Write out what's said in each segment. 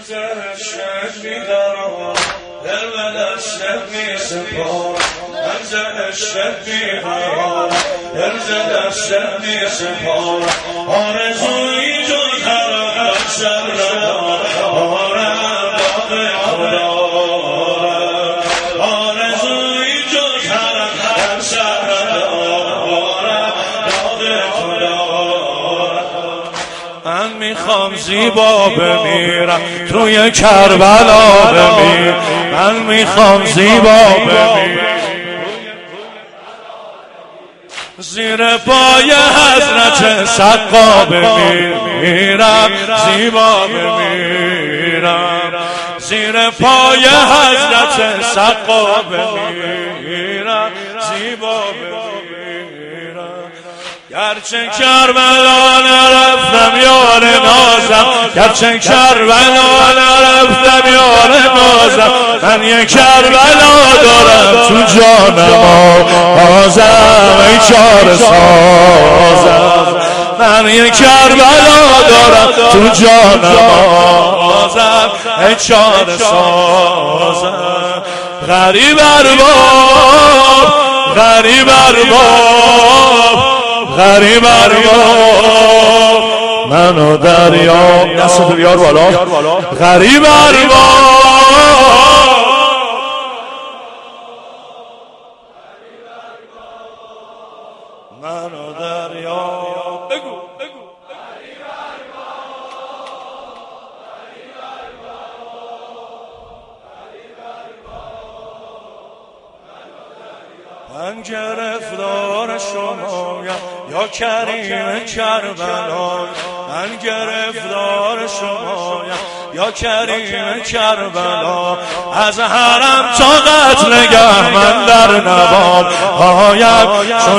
عشقت بیقرار دل و دستت میسپارم رمز عشقت بیقرار دل ز دستت میسپارم آرزویی جز حرقت سر ندارم داغ خدا آرزویی جز حرقت سر ندارم داغ خدا من میخوام زیبا بمیرم توی کربلا بمیرم من میخوام زیبا بمیرم زیر پای حضرت سقا بمیرم زیبا بمیرم زیر پای حضرت سقا بمیرم زیبا بمیرم گرچه کربلا نرفتم یار نازم گرچه کربلا نرفتم یار نازم من یک کربلا دارم تو جانم آزم ای چار سازم من یک کربلا دارم تو جانم آزم ای چار سازم غریب ارباب غریب ارباب غریب ارباب منو دریا دست بیار بالا غریب ارباب منو دریا بگو غریب من گرفتار شمایم یا کریم کربلا من گرفتار شمایم یا کریم کربلا از حرم تا قتلگه من در نوال آیم چون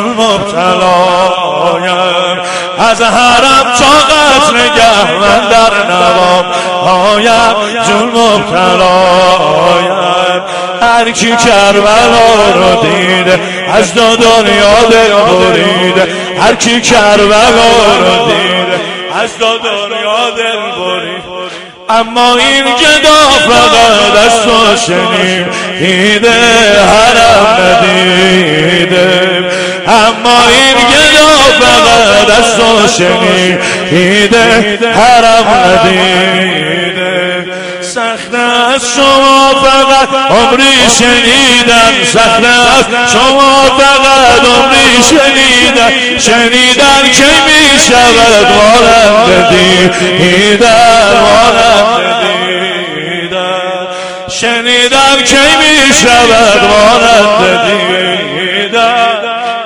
مبتلایم از حرم تا قتلگه من در نوال آیم چون مبتلایم هر کی کربلا رو دیده از دو دنیا دل بریده هر کی کربلا رو دیده از دو دنیا دل بریده اما این گدا فقط از تو شنیده حرم ندیده اما این گدا فقط از تو شنیده حرم ندیده سخت از شما فقط عمری شنیدن سخت از شما فقط عمری شنیدن که می شود مانند دیدن مانند دیدن شنیدن که می شود مانند دیدن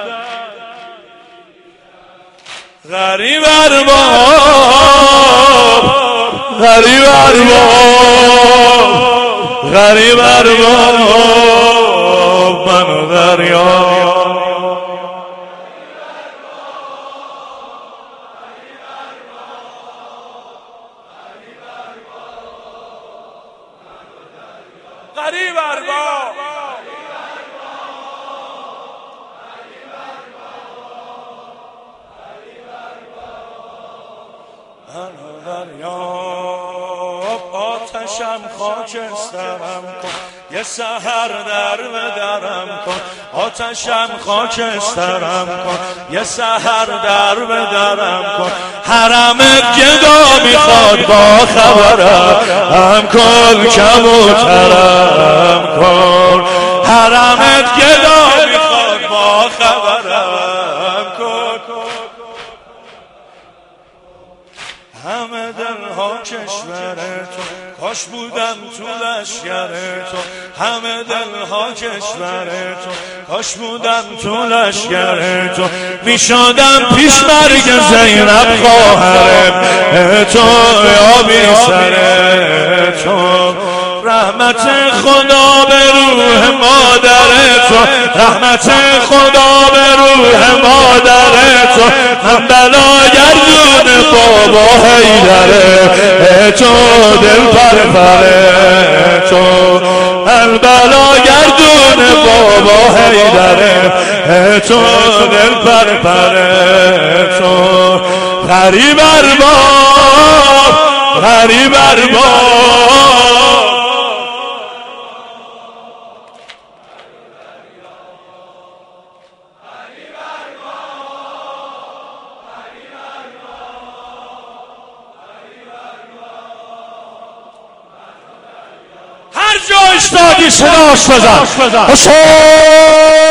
غریب ارباب غریب ارباب غریب ارباب منو دریا غریب ارباب منو دریا آتشم خاکسترم کن یه سحر در بدرم کن آتشم خاکسترم کن یه سحر در بدرم کن حرمت گدا میخواد با خبرم کن کبوترم کن حرمت گدا میخواد با خبرم کن همه دلها کشور تو کاش بودم تو لشگر تو همه دلها کشور تو کاش بودم تو لشگر تو میشدم پیش مرگ زینب خواهر تو یا بی سر تو رحمت خدا به روح مادر تو رحمت خدا به روح مادر تو من بلا گردون بابا حیدره تو دل پرپره تو من بلا گردون بابا حیدره تو دل پرپره تو غریب ارباب هری بر باد. هر جا اشتادی صداش بزن حسین.